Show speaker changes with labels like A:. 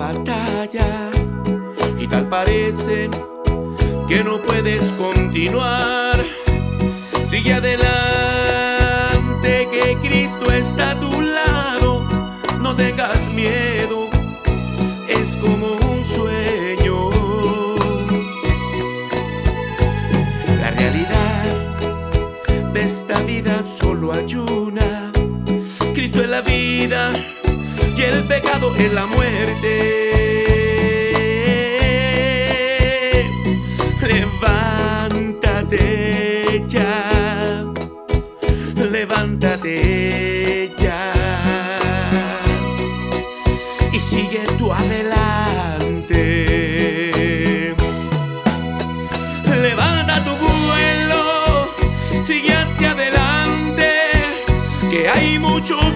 A: batalla y tal parece que no puedes continuar. Sigue adelante, que Cristo está a tu lado. No tengas miedo, es como un sueño. La realidad de esta vida solo hay una. Cristo es la vida y el pecado es la muerte. Levántate ya, levántate ya y sigue tú adelante. Levanta tu vuelo, sigue hacia adelante, que hay mucho